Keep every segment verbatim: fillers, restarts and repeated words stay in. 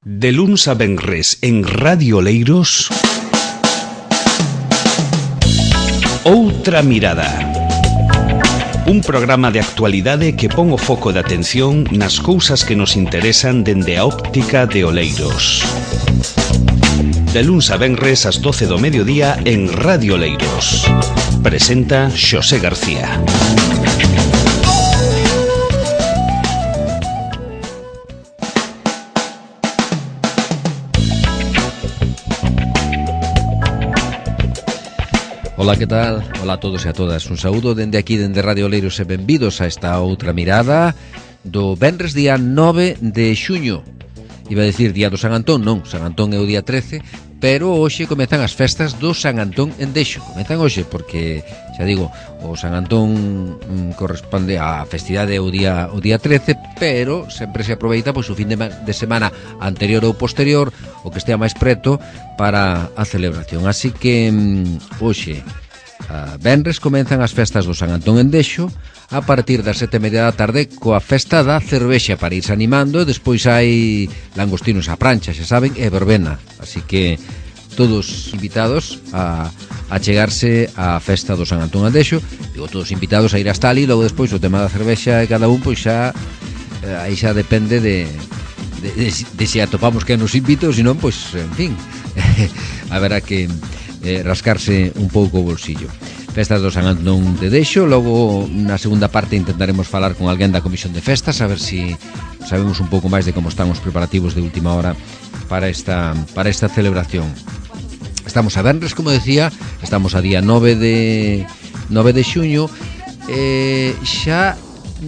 De luns a venres en Radio Oleiros, Outra Mirada. Un programa de actualidade que pon o foco de atención nas cousas que nos interesan dende a óptica de Oleiros. De luns a venres ás doce do mediodía en Radio Oleiros. Presenta Xosé García. Ola, que tal? Ola a todos e a todas. Un saúdo dende aquí, dende Radio Oleiros, e benvidos a esta outra mirada do venres día nove de xuño. Iba a decir día do San Antón, non, San Antón é o día trece, pero hoxe comezan as festas do San Antón en Dexo. Comezan hoxe porque, xa digo, o San Antón mm, corresponde á festividade o día o día trece, pero sempre se aproveita pois o fin de, de semana anterior ou posterior, o que estea máis preto, para a celebración. Así que mm, hoxe, a venres, comenzan as festas do San Antón en Dexo a partir das sete e media da tarde coa festa da cervexa para irse animando, e despois hai langostinos á prancha, xa saben, e verbena. Así que todos invitados a, a chegarse á festa do San Antón en Dexo. Digo, todos invitados a ir hasta ali, logo despois o tema da cervexa e cada un, pois xa eh, aí xa depende de de, de, de se atopamos que nos invita, ou se non, pois, en fin, haberá que eh, rascarse un pouco o bolsillo. Festas do San Antón de Dexo. Logo, na segunda parte, intentaremos falar con alguén da Comisión de Festas, a ver si sabemos un pouco máis de como están os preparativos de última hora para esta, para esta celebración. Estamos a venres, como decía, estamos a día nove de xuño, e xa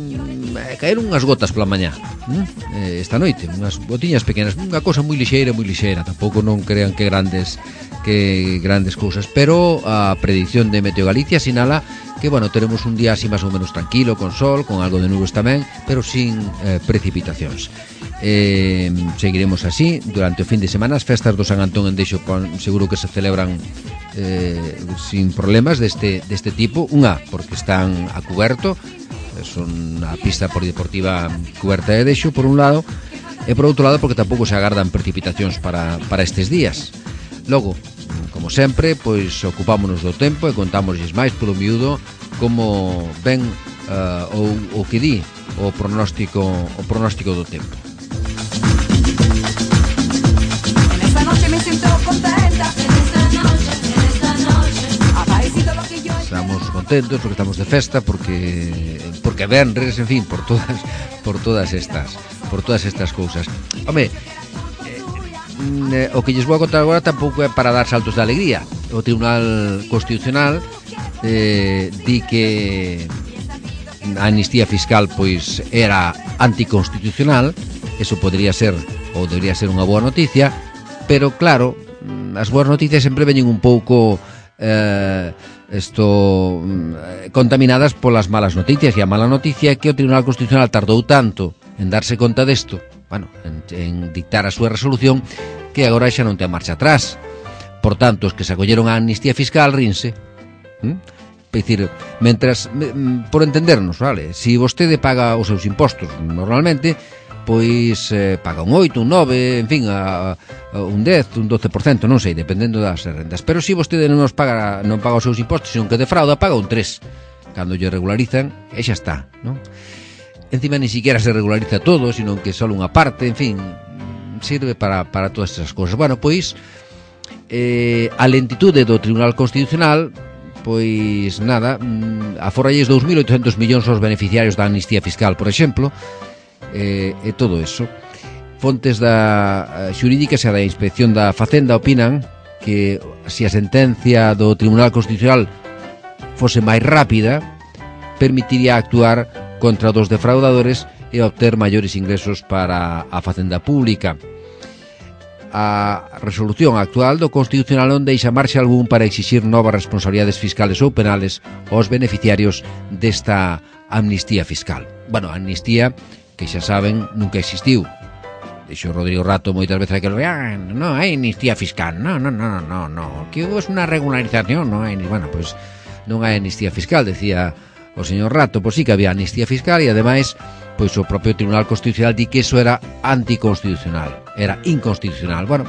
mm, caeron unhas gotas pola mañá, mm? esta noite, unhas gotiñas pequenas, unha cosa moi lixeira, moi lixeira, tampouco non crean que grandes que grandes cousas, pero a predicción de Meteo Galicia sinala que, bueno, teremos un día así máis ou menos tranquilo, con sol, con algo de nubes tamén, pero sin eh, precipitacións. Eh, seguiremos así durante o fin de semana. As festas do San Antón en Dexo seguro que se celebran eh, sin problemas deste, deste tipo. Unha, porque están a cuberto, son a pista polideportiva cuberta de Dexo, por un lado, e por outro lado porque tampouco se agardan precipitacións para, para estes días. Logo, como sempre, pois ocupámonos do tempo e contámoslles máis polo miúdo como ven uh, o, o que di o pronóstico o pronóstico do tempo. Estamos contentos porque estamos de festa, porque porque venres, en fin, por todas por todas estas por todas estas cousas. Home, o que lles vou a contar agora tampouco é para dar saltos de alegría. O Tribunal Constitucional eh, di que a amnistía fiscal pois era anticonstitucional. Eso podría ser, ou debería ser, unha boa noticia, pero claro, as boas noticias sempre veñen un pouco eh, esto contaminadas polas malas noticias, e a mala noticia é que o Tribunal Constitucional tardou tanto en darse conta desto, bueno, en, en dictar a súa resolución, que agora xa non ten marcha atrás. Por tanto, os que se acolleron a amnistía fiscal rinse. ¿Mm? É dicir, mentras, por entendernos, vale, se si vostede paga os seus impostos normalmente, pois eh, paga un oito, un nove, en fin, a, a un dez, un doce por cento, non sei, dependendo das rendas. Pero se si vostede non nos paga, non paga os seus impostos, senón que defrauda, paga un tres. Cando lle regularizan, e xa está, non? Encima ni siquiera se regulariza todo, sino que só unha parte, en fin, sirve para, para todas esas cousas. Bueno, pois, eh, a lentitude do Tribunal Constitucional, pois, nada, aforralles dous mil oitocentos millóns aos beneficiarios da amnistía fiscal, por exemplo, eh, e todo eso. Fontes da xurídicas e da Inspección da Facenda opinan que se a sentencia do Tribunal Constitucional fose máis rápida, permitiría actuar contra dos defraudadores e obter maiores ingresos para a facenda pública. A resolución actual do Constitucional non deixa marxe algún para exixir novas responsabilidades fiscales ou penales aos beneficiarios desta amnistía fiscal. Bueno, a amnistía, que xa saben, nunca existiu. Dixo Rodrigo Rato moitas veces que ah, non hai amnistía fiscal, non, non, non, non, non, que é unha regularización, non hai, bueno, pois non hai amnistía fiscal, decía o señor Rato. Pois sí que había amnistía fiscal, e ademais, pois o propio Tribunal Constitucional di que eso era anticonstitucional. era inconstitucional. Bueno,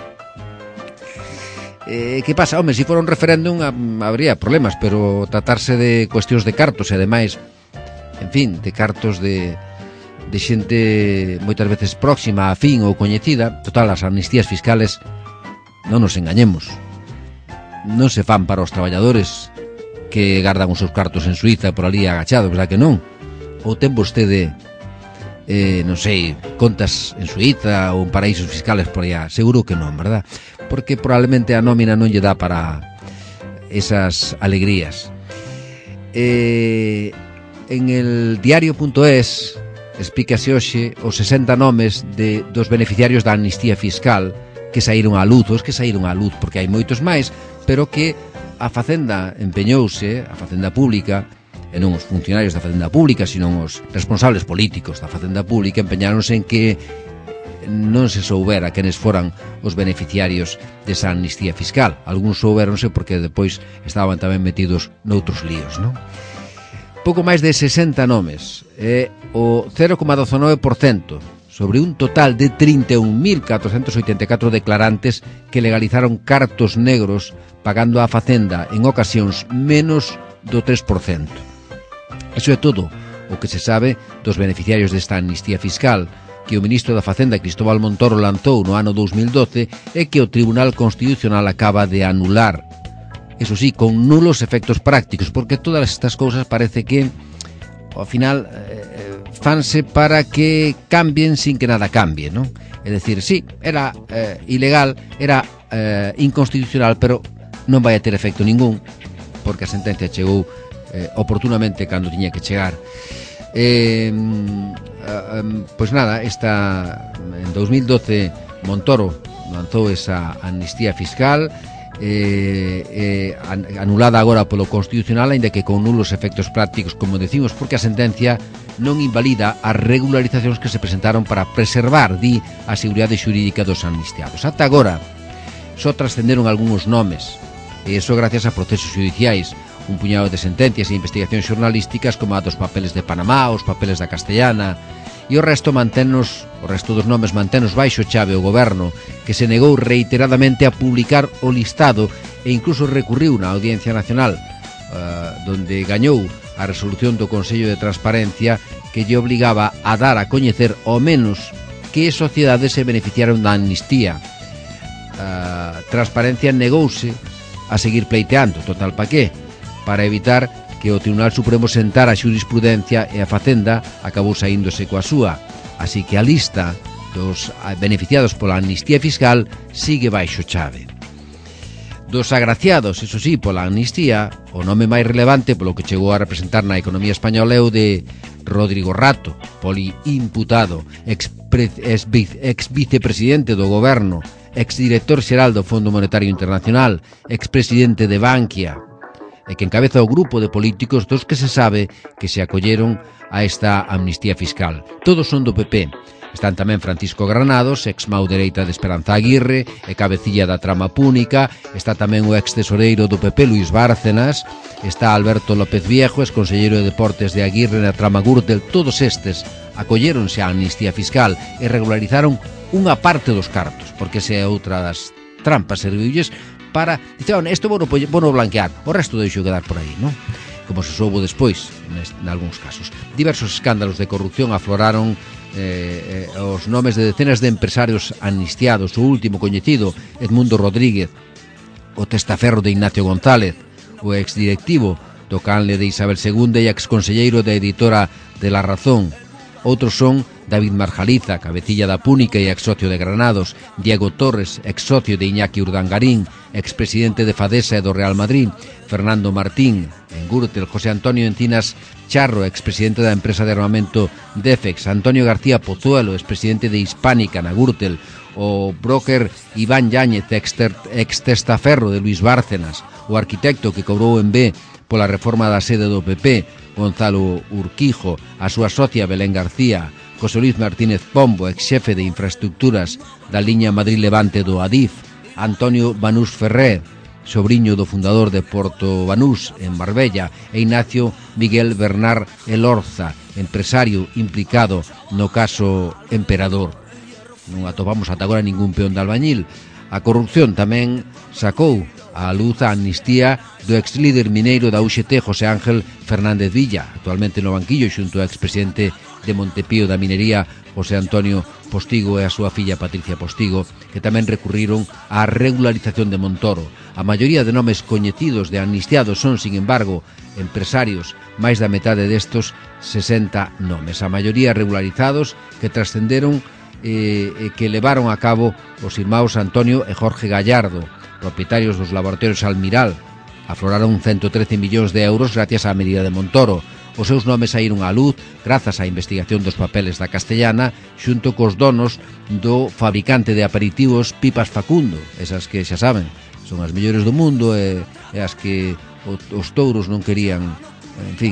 eh, que pasa? Home, se fora un referéndum habría problemas, pero tratarse de cuestións de cartos e ademais, en fin, de cartos de, de xente moitas veces próxima, afín ou coñecida, total, as amnistías fiscales, non nos engañemos, non se fan para os traballadores que gardan os seus cartos en Suiza por ali agachados, verdad que non? Ou ten vostede, eh, non sei, contas en Suiza ou en paraísos fiscales por allá? Seguro que non, verdad? Porque probablemente a nómina non lle dá para esas alegrías. Eh, en el diario punto es explícase hoxe os sesenta nomes de, dos beneficiarios da amnistía fiscal que saíron á luz, os que saíron á luz, porque hai moitos máis, pero que a Facenda empeñouse, a Facenda Pública, e non os funcionarios da Facenda Pública, sino os responsables políticos da Facenda Pública, empeñáronse en que non se soubera quenes foran os beneficiarios desa amnistía fiscal. Algúns soubéronse porque depois estaban tamén metidos noutros líos, non? Pouco máis de sesenta nomes, é o cero coma dezanove por cento sobre un total de trinta e un mil catrocentos oitenta e catro declarantes que legalizaron cartos negros pagando á Facenda en ocasións menos do tres por cento. Iso é todo o que se sabe dos beneficiarios desta amnistía fiscal que o ministro da Facenda, Cristóbal Montoro, lanzou no ano dous mil doce e que o Tribunal Constitucional acaba de anular. Eso sí, con nulos efectos prácticos, porque todas estas cousas parece que, ao final, eh, fanse para que cambien sin que nada cambie, non? É dicir, sí, era eh, ilegal, era eh, inconstitucional, pero non vai a ter efecto ningún, porque a sentencia chegou eh, oportunamente cando tiña que chegar. Eh, eh, pois nada, esta en dous mil doce Montoro lanzou esa amnistía fiscal eh, eh, anulada agora polo Constitucional, aínda que con nulos efectos prácticos, como decimos, porque a sentencia non invalida as regularizacións que se presentaron para preservar, di, a seguridade xurídica dos amnistiados. Ata agora só trascenderon algúns nomes, e iso gracias a procesos judiciais, un puñado de sentencias e investigacións xornalísticas como a dos papeles de Panamá, os papeles da Castellana, e o resto mantenos, o resto dos nomes mantenos baixo chave o goberno, que se negou reiteradamente a publicar o listado e incluso recurriu na Audiencia Nacional, uh, donde gañou a resolución do Consello de Transparencia que lle obligaba a dar a coñecer ao menos que sociedades se beneficiaron da amnistía. Uh, Transparencia negouse a seguir pleiteando, total pa qué? Para evitar que o Tribunal Supremo sentara a xurisprudencia e a Facenda acabou saíndose coa súa. Así que a lista dos beneficiados pola amnistía fiscal sigue baixo chave. Dos agraciados, eso sí, pola amnistía, o nome máis relevante polo que chegou a representar na economía española é o de Rodrigo Rato, poliimputado, ex, ex, ex vicepresidente do goberno, ex director xeral do Fondo Monetario Internacional, ex presidente de Bankia, e que encabeza o grupo de políticos dos que se sabe que se acolleron a esta amnistía fiscal. Todos son do P P. Están tamén Francisco Granados, ex mau dereita de Esperanza Aguirre e cabecilla da trama púnica. Está tamén o ex tesoreiro do P P, Luis Bárcenas. Está Alberto López Viejo, ex conselleiro de Deportes de Aguirre na trama Gürtel. Todos estes acolléronse á amnistía fiscal e regularizaron unha parte dos cartos, porque esa é outra das trampas serviulles para, dice, bueno, isto vou no blanquear, o resto deixo quedar por aí, non? Como se soubo despois, en algúns casos. Diversos escándalos de corrupción afloraron eh, eh, os nomes de decenas de empresarios amnistiados. O último coñecido, Edmundo Rodríguez, o testaferro de Ignacio González, o exdirectivo do canle de Isabel segunda e exconselleiro da editora de La Razón. Outros son David Marjaliza, cabecilla da Púnica e ex-socio de Granados, Diego Torres, ex-socio de Iñaki Urdangarín, ex-presidente de Fadesa e do Real Madrid, Fernando Martín, en Gürtel, José Antonio Encinas Charro, ex-presidente da empresa de armamento Defex, Antonio García Pozuelo, ex-presidente de Hispánica na Gürtel, o broker Iván Yáñez, ex-testaferro de Luis Bárcenas, o arquitecto que cobrou en B pola reforma da sede do P P, Gonzalo Urquijo, a súa socia Belén García, José Luis Martínez Pombo, ex-xefe de infraestructuras da liña Madrid-Levante do Adif, Antonio Banús Ferrer, sobriño do fundador de Porto Banús en Marbella, e Ignacio Miguel Bernard Elorza, empresario implicado no caso Emperador. non atopamos ata agora ningún peón de albañil. A corrupción tamén sacou a luz a amnistía do ex líder mineiro da U X T, José Ángel Fernández Villa, actualmente no banquillo xunto ao expresidente de Montepío da Minería, José Antonio Postigo, e a súa filla Patricia Postigo, que tamén recurriron á regularización de Montoro. A maioría de nomes coñecidos de amnistiados son, sin embargo, empresarios, máis da metade destos sesenta nomes, a maioría regularizados que trascenderon e eh, que levaron a cabo os irmáns Antonio e Jorge Gallardo, propietarios dos laboratorios Almiral. Afloraron ciento trece millóns de euros gracias á medida de Montoro. Os seus nomes saíron á luz grazas á investigación dos papeles da Castellana xunto cos donos do fabricante de aperitivos Pipas Facundo, esas que xa saben, son as mellores do mundo e, e as que o, os touros non querían, en fin,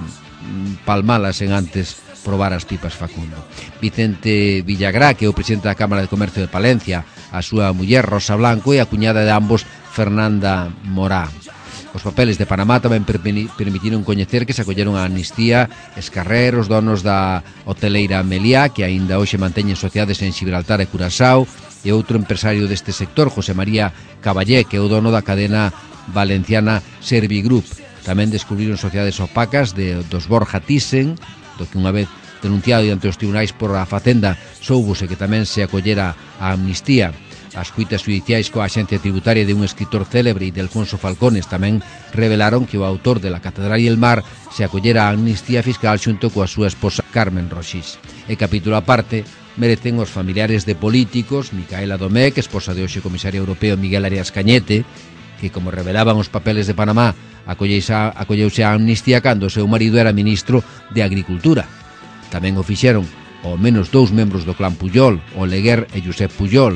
palmalas en antes probar as pipas Facundo. Vicente Villagrá, que é o presidente da Cámara de Comercio de Palencia, a súa muller Rosa Blanco e a cuñada de ambos, Fernanda Morá. Os papeles de Panamá tamén permitiron coñecer que se acolleron a amnistía Escarrer, os donos da hoteleira Meliá, que aínda hoxe manteñen sociedades en Gibraltar e Curaçao, e outro empresario deste sector, José María Caballé, que é o dono da cadena valenciana Servigroup. Tamén descubriron sociedades opacas de, dos Borja Thyssen, do que unha vez denunciado diante os tribunais por a Facenda soubose que tamén se acollera a amnistía. As cuitas judiciais coa axencia tributaria de un escritor célebre e de Alfonso Falcones tamén revelaron que o autor de La Catedral y el Mar se acollera a amnistía fiscal xunto coa súa esposa Carmen Roxís. E capítulo aparte merecen os familiares de políticos Micaela Domecq, esposa de hoxe comisario europeo Miguel Arias Cañete, que, como revelaban os papeles de Panamá, acolleuse a amnistía cando o seu marido era ministro de Agricultura. Tamén o fixeron ao menos dous membros do clan Puyol, Oleguer e Josep Puyol,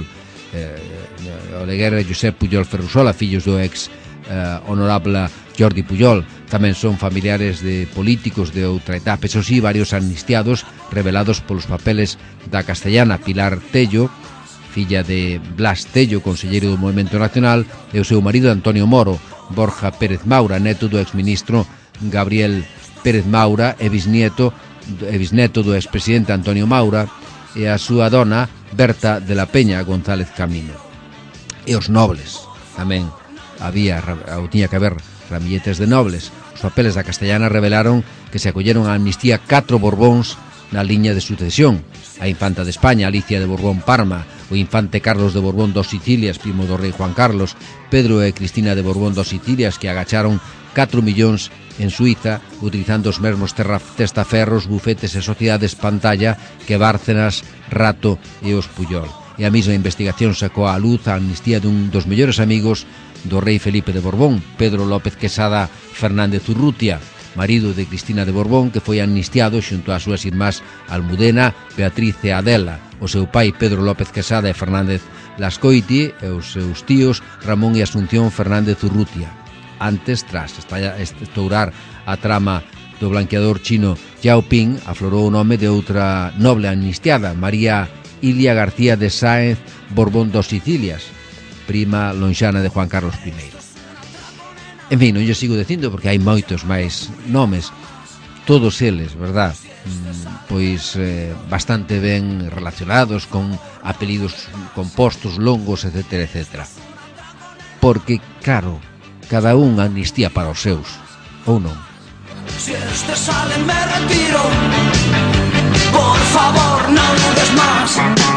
eh, Oleguer e Josep Puyol Ferrusola, fillos do ex eh, honorable Jordi Puyol. Tamén son familiares de políticos de outra etapa, eso sí, varios amnistiados revelados polos papeles da Castellana, Pilar Tello, filla de Blas Tello, conselleiro do Movemento Nacional, e o seu marido Antonio Moro, Borja Pérez Maura, neto do exministro Gabriel Pérez Maura e bisnieto, e bisneto do expresidente Antonio Maura, e a súa dona Berta de la Peña González Camino. E os nobles, tamén había, ou tiña que haber ramilletes de nobles. Os papeles da Castellana revelaron que se acolleron a amnistía catro Borbóns na liña de sucesión: a infanta de España, Alicia de Borbón Parma, o infante Carlos de Borbón dos Sicilias, primo do rei Juan Carlos, Pedro e Cristina de Borbón dos Sicilias, que agacharon catro millóns en Suiza, utilizando os mesmos testaferros, bufetes e sociedades pantalla que Bárcenas, Rato e os Puyol. E a mesma investigación sacou á luz a amnistía dun dos mellores amigos do rei Felipe de Borbón, Pedro López Quesada Fernández Urrutia, marido de Cristina de Borbón, que foi amnistiado xunto ás súas irmás Almudena, Beatriz e Adela, o seu pai Pedro López Quesada e Fernández Lascoiti e os seus tíos Ramón e Asunción Fernández Urrutia. Antes, tras estourar a trama do blanqueador chino Yao Ping, aflorou o nome de outra noble amnistiada, María Ilia García de Sáenz Borbón dos Sicilias, prima lonxana de Juan Carlos primeiro. En fin, non lle sigo dicindo porque hai moitos máis nomes, todos eles, verdad, pois eh, bastante ben relacionados con apelidos compostos longos, etcétera, etcétera. Porque, claro, cada un amnistía para os seus, ou non? Si este sale me retiro, por favor non me des más.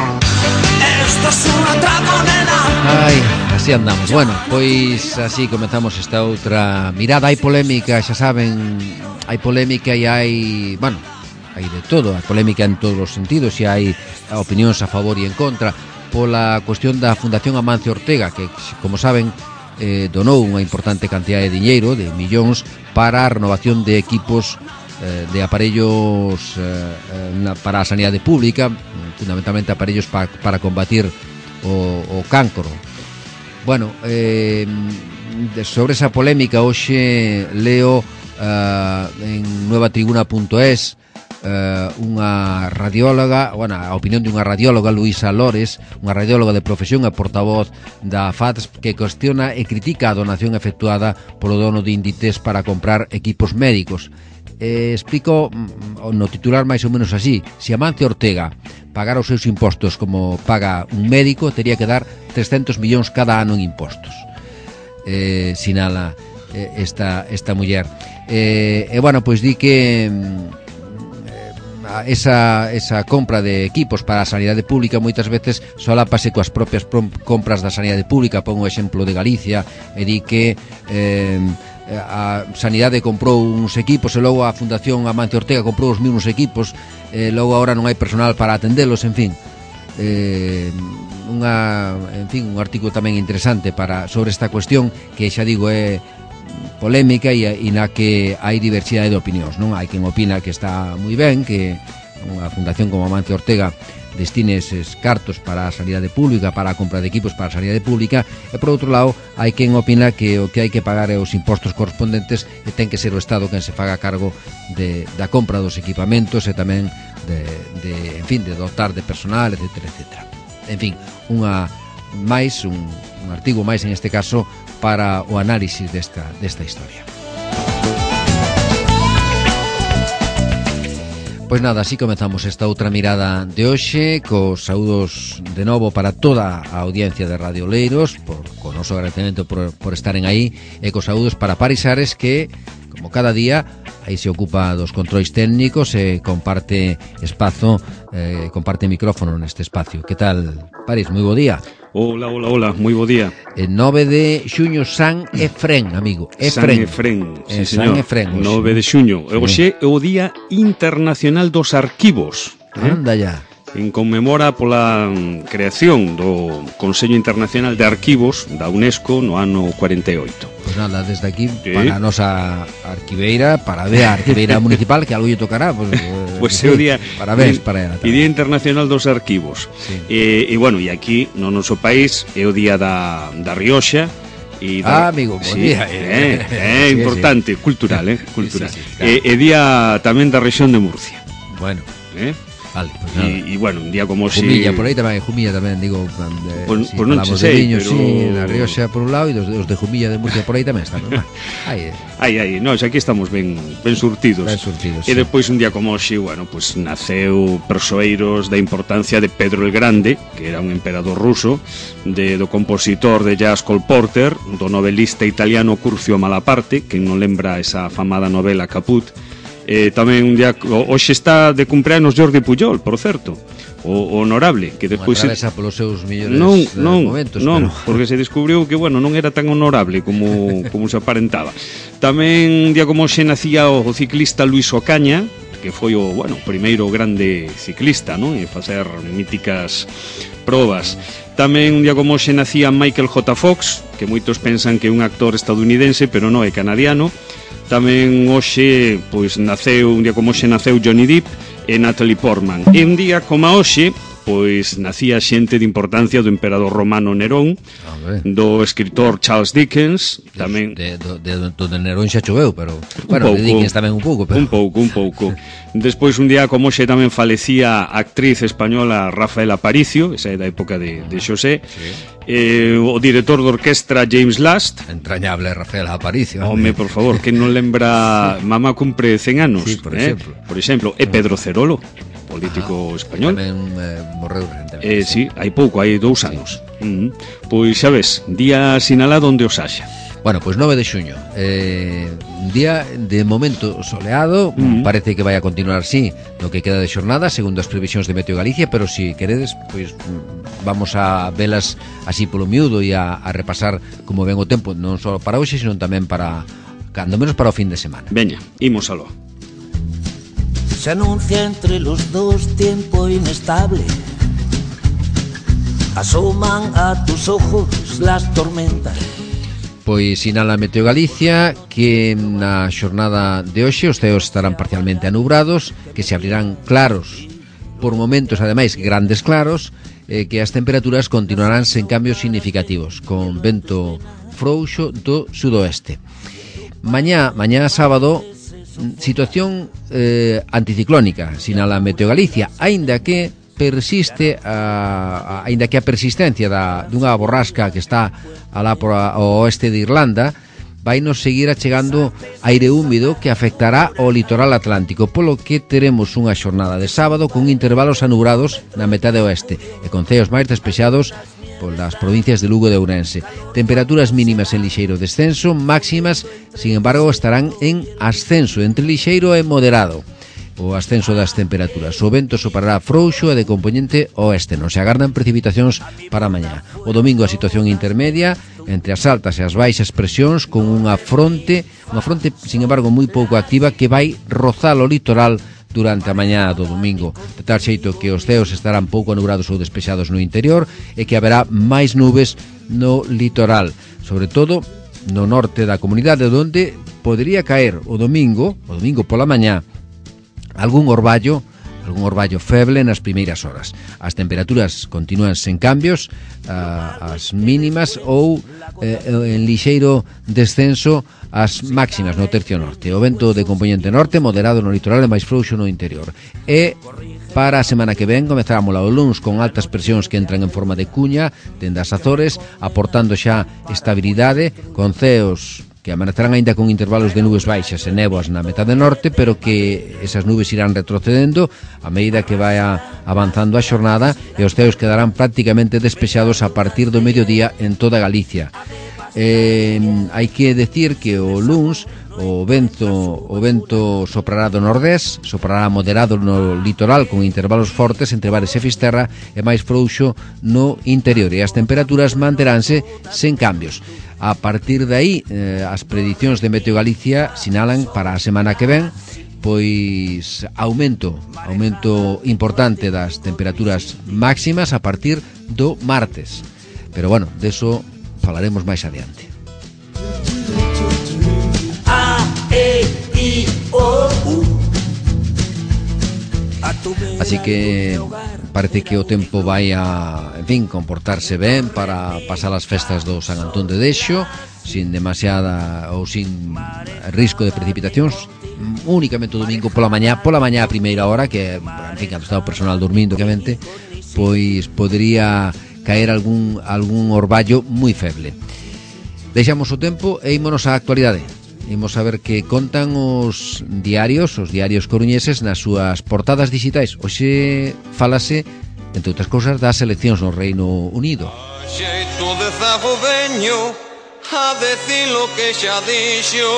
Esto es un atraco, nena. Ai, así andamos. Bueno, pois así comezamos esta outra mirada. Hai polémica, xa saben, hai polémica e hai, bueno, hai de todo, hai polémica en todos os sentidos, e hai opinións a favor e en contra pola cuestión da Fundación Amancio Ortega, que, como saben, eh, donou unha importante cantidade de diñeiro, de millóns, para a renovación de equipos eh, de aparellos eh, para a sanidade pública, fundamentalmente aparellos pa, para combatir o, o cáncro. Bueno, eh, sobre esa polémica hoxe leo uh, en nueva tribuna punto es Uh, unha radióloga, bueno, a opinión de unha radióloga, Luisa Lores, unha radióloga de profesión e portavoz da F A D S, que cuestiona e critica a donación efectuada polo dono de Inditex para comprar equipos médicos. eh, explico mm, no titular máis ou menos así: se Amancio Ortega pagara os seus impostos como paga un médico, tería que dar trescentos millóns cada ano en impostos, eh, sinala eh, esta, esta muller. E eh, eh, bueno, pois di que mm, esa, esa compra de equipos para a sanidade pública moitas veces solápase coas propias compras da sanidade pública. Pon o exemplo de Galicia e di que eh, a sanidade comprou uns equipos e logo a Fundación Amancio Ortega comprou os mesmos equipos e logo agora non hai personal para atendelos, en fin. Eh, unha, en fin, un artigo tamén interesante para sobre esta cuestión que xa digo é polémica e, e na que hai diversidade de opinións, non? Hai quen opina que está moi ben que unha fundación como Amancio Ortega destine eses cartos para a sanidade pública, para a compra de equipos para a sanidade pública, e por outro lado hai quen opina que o que hai que pagar é os impostos correspondentes e ten que ser o Estado quen se faga cargo de, da compra dos equipamentos e tamén de, de, en fin, de dotar de personal, etcétera, etcétera. En fin, unha máis, un, un artigo máis en este caso para o análisis desta, desta historia. Pois nada, así comezamos esta outra mirada de hoxe, cos saúdos de novo para toda a audiencia de Radio Oleiros, por, con noso agradecemento por, por estaren aí, e cos saúdos para Paris Ares, que, como cada día, aí se ocupa dos controis técnicos e comparte espazo, eh, comparte micrófono neste espacio. Que tal, Paris? Moi bo día. Hola, hola, hola, moi bo día. El nove de xuño, San Efrén, amigo. Efrén. San Efrén, sí, eh, señor. San Efrén. nove de xuño. E hoxe é o Día Internacional dos Arquivos. Eh? Anda ya. En conmemora pola creación do Consello Internacional de Arquivos da UNESCO no ano cuarenta e oito. Pois pues nada, desde aquí, sí, para a nosa arquiveira, para ver a arquiveira municipal, que algo lle tocará, pues, pues sí, o día, parabéns para ela. E Día Internacional dos Arquivos. Sí. E, e bueno, e aquí no noso país é o Día da, da Rioxa. E da, ah, amigo, bon sí, día. É, é sí, importante, sí. cultural, eh, cultural. Sí, sí, sí, claro. E, e día tamén da rexión de Murcia. Bueno. Eh? Vale, pues e, e bueno, un día como si... Jumilla, por aí tamén, Jumilla tamén, digo, de, pues, si pues non sei, viño, pero... sí, na Rioxa por un lado e os de, os de Jumilla de Murcia por aí tamén están, normal. Aí, aí, aí, nós aquí estamos ben, ben surtidos. Ben surtidos, e sí. Depois un día como hoxe, bueno, pues naceu persoeiros da importancia de Pedro el Grande, que era un emperador ruso, de, do compositor de jazz Cole Porter, do novelista italiano Curzio Malaparte, que non lembra esa famada novela Caput. Eh, tamén un día hoxe está de cumpleanos Jordi Pujol, por certo, o, o honorable, que despois se atravesa polos seus millores non, eh, non, momentos, non, pero... porque se descubriu que bueno, non era tan honorable como como se aparentaba. Tamén un día como hoxe nacía o ciclista Luis Ocaña, que foi o, bueno, primeiro grande ciclista, non? E facer míticas probas. Tamén un día como hoxe nacía Michael J. Fox, que moitos pensan que é un actor estadounidense, pero non, é canadiano. Tamén hoxe, pois naceu, un día como hoxe naceu Johnny Depp e Natalie Portman. E un día como hoxe, pois nacía xente de importancia do emperador romano Nerón, do escritor Charles Dickens, tamén de, de, de, do de Nerón xa choveu, pero bueno, de Dickens tamén un pouco, pero... un pouco, un pouco. Despois un día como hoxe tamén falecía a actriz española Rafael Aparicio, esa é da época de, de Xosé. Sí. Eh, o director de orquestra James Last, entrañable Rafael Aparicio. Home, por favor, que non lembra Mamá cumpre cen anos, sí, por eh? exemplo. Por exemplo, e Pedro Cerolo, político ah, español. Tamén eh, morreu recentemente. Eh, sí, hai pouco, hai dous anos. Sí. Uh-huh. Pois xa ves, día sinalado onde os haxa. Bueno, pois nove de xuño, eh, un día de momento soleado, uh-huh. Parece que vai a continuar así no que queda de xornada, segundo as previsións de Meteo Galicia, pero si queredes, pois vamos a velas así polo miúdo e a, a repasar como ven o tempo, non só para hoxe, sino tamén para, cando menos para o fin de semana. Veña, imos aló. Se anuncia entre los dos tiempo inestable. Asoman a tus ojos las tormentas. Pois sinala Meteo Galicia que na xornada de hoxe os ceos estarán parcialmente anubrados, que se abrirán claros, por momentos ademais grandes claros, eh, que as temperaturas continuarán sen cambios significativos, con vento frouxo do sudoeste. Mañá, mañá sábado, situación eh, anticiclónica, sinala Meteo Galicia, aínda que persiste a, a, aínda que a persistencia da, dunha borrasca que está alá por a, ao oeste de Irlanda vai nos seguir achegando aire húmido que afectará ao litoral atlántico, polo que teremos unha xornada de sábado con intervalos anubrados na metade oeste e con ceos máis despexados polas provincias de Lugo e de Ourense. Temperaturas mínimas en lixeiro descenso, máximas, sin embargo, estarán en ascenso, entre lixeiro e moderado. O ascenso das temperaturas. O vento soprará frouxo e de componente oeste. Non se agardan precipitacións para mañá. O domingo a situación intermedia entre as altas e as baixas presións con unha fronte, unha fronte, sin embargo, moi pouco activa que vai rozar o litoral durante a mañá do domingo, de tal xeito que os ceos estarán pouco anubrados ou despexados no interior e que haberá máis nubes no litoral, sobre todo no norte da comunidade, onde podría caer o domingo, o domingo pola mañá, algún orballo, algún orballo feble nas primeiras horas. As temperaturas continúan sen cambios, as mínimas ou eh, en lixeiro descenso as máximas no tercio norte. O vento de componente norte moderado no litoral e máis frouxo no interior. E para a semana que ven comezamos o luns con altas presións que entran en forma de cuña dende as Azores, aportando xa estabilidade con ceos que amanecerán aínda con intervalos de nubes baixas e néboas na metade norte, pero que esas nubes irán retrocedendo a medida que vai avanzando a xornada e os ceos quedarán prácticamente despexados a partir do mediodía en toda Galicia. Eh, hai que decir que o luns o vento o vento soprará do nordés, soprará moderado no litoral con intervalos fortes entre Bares e Fisterra e máis frouxo no interior, e as temperaturas manteránse sen cambios. A partir de aí, eh, as predicións de Meteo Galicia sinalan para a semana que ven pois aumento, aumento importante das temperaturas máximas a partir do martes. Pero bueno, deso falaremos máis adiante. Así que parece que o tempo vai a, en fin, comportarse ben para pasar as festas do San Antón de Dexo sin demasiada ou sin risco de precipitacións, únicamente o domingo pola mañá, pola mañá a primeira hora, que, en fin, cando está o personal dormindo, obviamente, pois podría caer algún algún orballo moi feble. Deixamos o tempo e ímonos á actualidade. Imos a ver que contan os diarios, os diarios coruñeses nas súas portadas digitais. Hoxe falase, entre outras cousas, das eleccións no Reino Unido. Xeito de zago veño a decir lo que xa dixo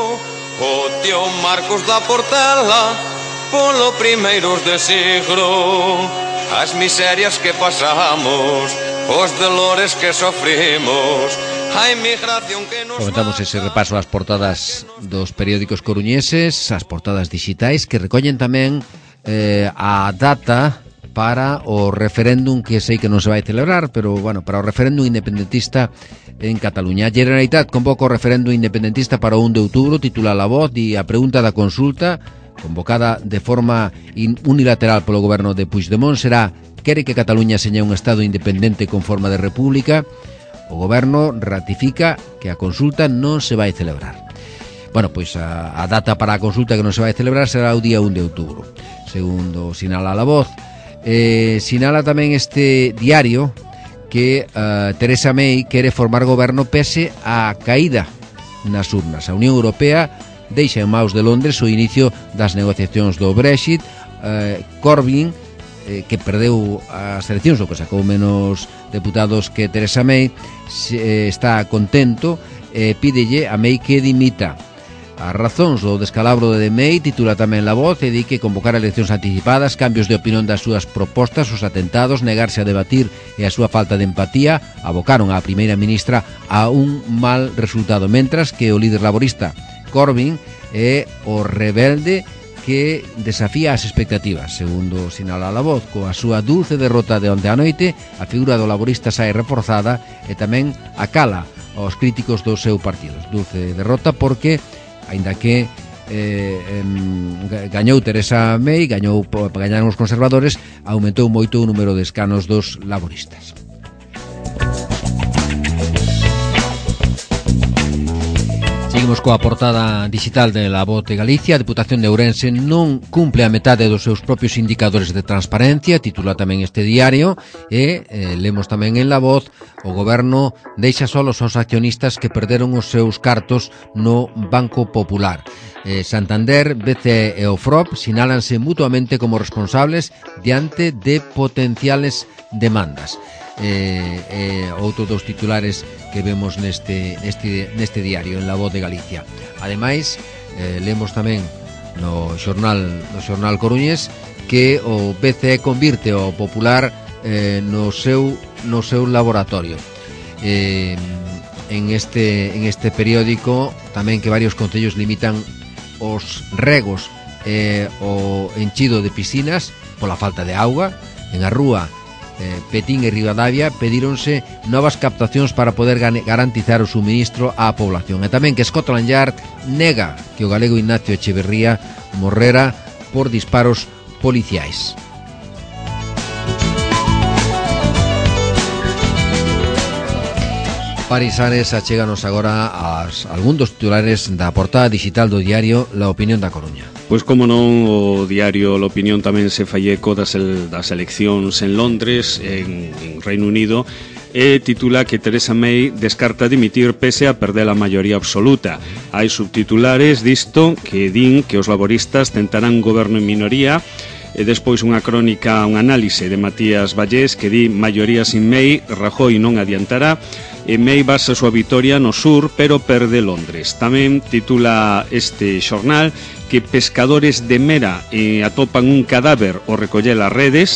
o tío Marcos da Portela polo primeiros de siglo, as miserias que pasamos, os dolores que sofrimos, a inmigración que nos... Comentamos ese repaso ás portadas dos periódicos coruñeses, as portadas digitais que recollen tamén eh, a data para o referéndum que sei que non se vai celebrar, pero, bueno, para o referéndum independentista en Cataluña. A Generalitat convoca o referéndum independentista para o un de outubro, titula La Voz, e a pregunta da consulta, convocada de forma unilateral polo goberno de Puigdemont, será: quere que Cataluña seña un estado independente con forma de república? O goberno ratifica que a consulta non se vai celebrar. Bueno, pois a, a data para a consulta que non se vai celebrar será o día un de outubro, segundo sinala La Voz. Eh, sinala tamén este diario que uh, Theresa May quere formar goberno pese a caída nas urnas. A Unión Europea deixa en maus de Londres o inicio das negociacións do Brexit. uh, Corbyn, eh, que perdeu as eleccións, o que sacou menos deputados que Theresa May, se, eh, está contento e eh, pídelle a May que dimita. As razóns do descalabro de May, titula tamén La Voz, e di que convocar eleccións anticipadas, cambios de opinión das súas propostas, os atentados, negarse a debatir e a súa falta de empatía abocaron á primeira ministra a un mal resultado, mentras que o líder laborista Corbyn é o rebelde que desafía as expectativas. Segundo sinala La Voz, coa súa dulce derrota de onte á noite, a figura do laborista sae reforzada e tamén acala aos críticos do seu partido. Dulce derrota porque, aínda que eh, eh, gañou Theresa May, gañou, gañaron os conservadores, aumentou moito o número de escanos dos laboristas. Sin Seguimos coa portada digital de La Voz de Galicia. A Deputación de Ourense non cumple a metade dos seus propios indicadores de transparencia, titula tamén este diario, e eh, lemos tamén en La Voz: o goberno deixa solos aos accionistas que perderon os seus cartos no Banco Popular. Eh, Santander, B C E e o F R O P sinálanse mutuamente como responsables diante de potenciales demandas. Eh, eh, outro dos titulares que vemos neste, neste, neste diario en La Voz de Galicia. Ademais, eh, lemos tamén no xornal, no xornal coruñés que o B C E convirte o Popular eh, no seu no seu laboratorio. Eh, en este en este periódico tamén que varios concellos limitan os regos e eh, o enchido de piscinas pola falta de auga. En a rúa Eh, Petín e Ribadavia pedíronse novas captacións para poder garantizar o suministro á población. E tamén que Scotland Yard nega que o galego Ignacio Echeverría morrera por disparos policiais. Paris Ares, achéganos agora as algún dos titulares da portada digital do diario La Opinión da Coruña. Pois como non, o diario La Opinión tamén se fai eco das, el, das eleccións en Londres, en, en Reino Unido, e titula que Theresa May descarta dimitir pese a perder a maioría absoluta. Hai subtitulares disto que din que os laboristas tentarán un goberno en minoría, e despois unha crónica, un análise de Matías Vallés que di maioría sin May, Rajoy non adiantará, e May basa a súa vitoria no sur, pero perde Londres. Tamén titula este xornal que pescadores de Mera eh, atopan un cadáver ao recoller as redes.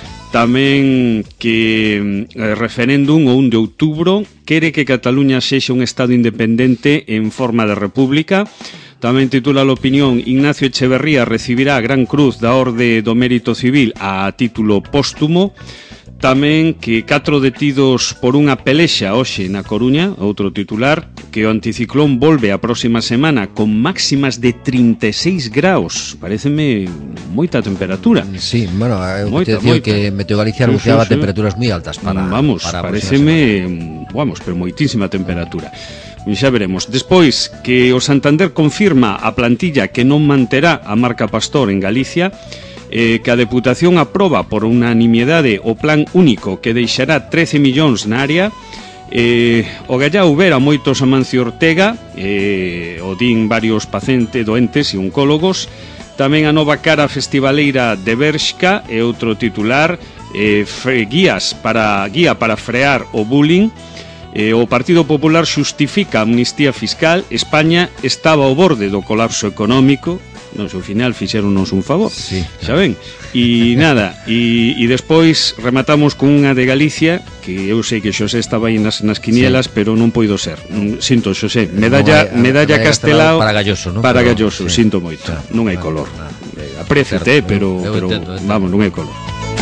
Tamén que eh, referéndum o un de outubro quere que Cataluña sexa un estado independente en forma de república. Tamén titula La Opinión: Ignacio Echeverría recibirá a Gran Cruz da Orde do Mérito Civil a título póstumo. Tamén que catro detidos por unha pelexa hoxe na Coruña, outro titular, que o anticiclón volve a próxima semana con máximas de trinta e seis graus. Pareceme moita temperatura. Sí, bueno, eu moita, te decía que Meteo Galicia anunciaba sí, sí, sí. temperaturas moi altas para Vamos, para pareceme, vamos, pero moitísima temperatura. E xa veremos. Despois, que o Santander confirma a plantilla que non manterá a marca Pastor en Galicia, eh, que a Deputación aproba por unanimidade o plan único que deixará trece millóns na área. Eh, o Gallao vera moitos a Mancio Ortega, eh, o din varios pacientes, doentes e oncólogos. Tamén a nova cara festivaleira de Bershka e outro titular, eh, guías para, guía para frear o bullying. Eh, o Partido Popular xustifica a amnistía fiscal. España estaba ao borde do colapso económico. Non, ao final fixéronos un favor, sí, xa ven. E nada, e, e despois rematamos con unha de Galicia, que eu sei que Xosé estaba aí nas, nas quinielas, sí. pero non poido ser. Sinto, Xosé, medalla, no, medalla Castelao para Galloso, non? Para Galloso, sí. Sinto moito, claro, non hai color. Claro, claro. Aprécete, pero, pero entendo, entendo. Vamos, non hai color.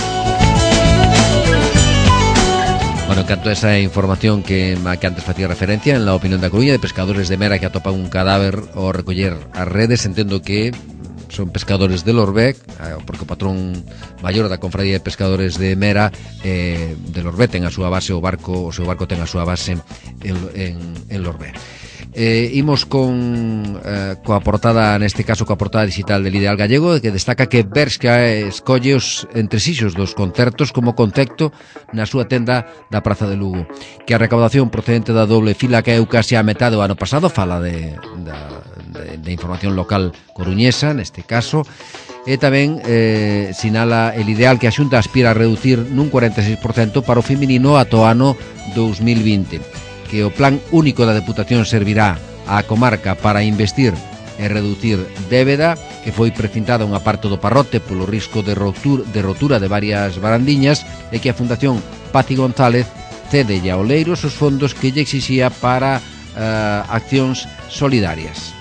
Bueno, en canto a esa información que, que antes facía referencia en La Opinión da Coruña, de pescadores de Mera que atopan un cadáver ao recoller as redes, entendo que son pescadores de Lorbec, porque o patrón maior da Confradía de Pescadores de Mera eh, de Lorbec ten a súa base, o barco o seu barco ten a súa base en, en, en Lorbec. Eh, imos con eh, coa portada, neste caso coa portada digital del Ideal Gallego, que destaca que Bershka escolle os entresixos dos concertos como concepto na súa tenda da Praza de Lugo, que a recaudación procedente da doble fila caeu case a metade do ano pasado, fala de, da, de, de información local coruñesa neste caso. E tamén eh, sinala el Ideal que a Xunta aspira a reducir nun cuarenta e seis por cento para o feminino ata o ano dous mil vinte, que o plan único da Deputación servirá á comarca para investir e reducir débeda, que foi precintado unha parte do parrote polo risco de rotura, de rotura de varias barandiñas, e que a Fundación Paz y González cede a Oleiros os fondos que lle exixía para uh, accións solidarias.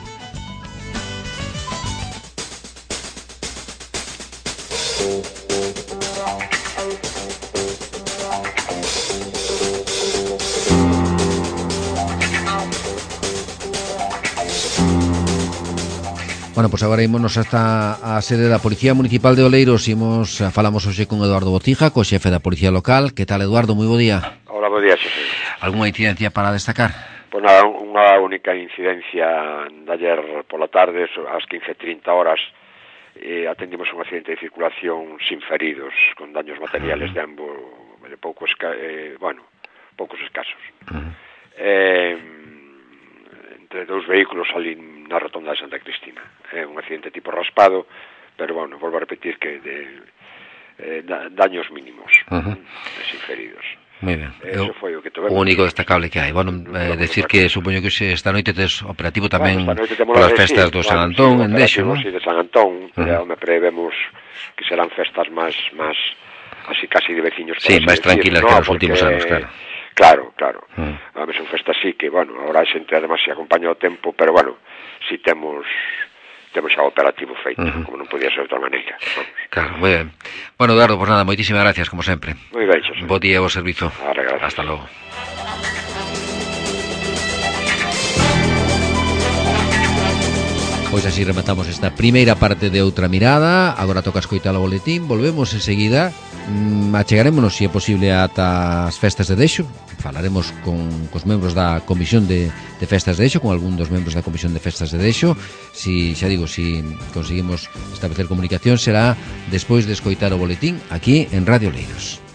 Bueno, pois pues agora ímonos hasta a sede da Policía Municipal de Oleiros. Imos, falamos hoxe con Eduardo Botija, co xefe da Policía Local. Que tal, Eduardo? Moi bo día. Hola, bo día, xefe. Algúnha incidencia para destacar? Pois nada, unha única incidencia de ayer pola tarde, ás quince e trinta horas, eh, atendimos un accidente de circulación sin feridos, con daños materiales de ambos, de pouco esca eh, bueno, poucos escasos. Uh-huh. eh, entre dous vehículos ali na rotonda de Santa Cristina. É un accidente tipo raspado, pero, bueno, volvo a repetir que de eh, da, daños mínimos, uh-huh. sin feridos. Moi ben. Eso foi o que tovemos. O único destacable que hai. Bueno, eh, decir que supoño que esta noite tes operativo tamén bueno, polas festas do San Antón, en Dexo, non? Sí, de San Antón, uh-huh. me prevemos que serán festas máis máis así casi de veciños. Sí, máis tranquilas que nos últimos anos, claro. Claro, claro. Uh-huh. A ver, son festas así que, bueno, agora a xente además se acompaña o tempo, pero, bueno, si temos temos xa o operativo feito, uh-huh. como non podía ser de outra maneira. Vamos. Claro, moi ben. Bueno, Eduardo, pues nada, moitísimas gracias, como sempre. Moi ben, Xosé. Bo día e bo servizo. Vale, gracias. Hasta logo. Pois así rematamos esta primeira parte de Outra Mirada. Agora toca escoitar o boletín. Volvemos enseguida. Mm, achegarémonos, se é posible, ata as festas de Dexo. Falaremos con cos membros da Comisión de, de Festas de Dexo, con algún dos membros da Comisión de Festas de Dexo. Si, xa digo, si conseguimos establecer comunicación, será despois de escoitar o boletín aquí en Radio Oleiros.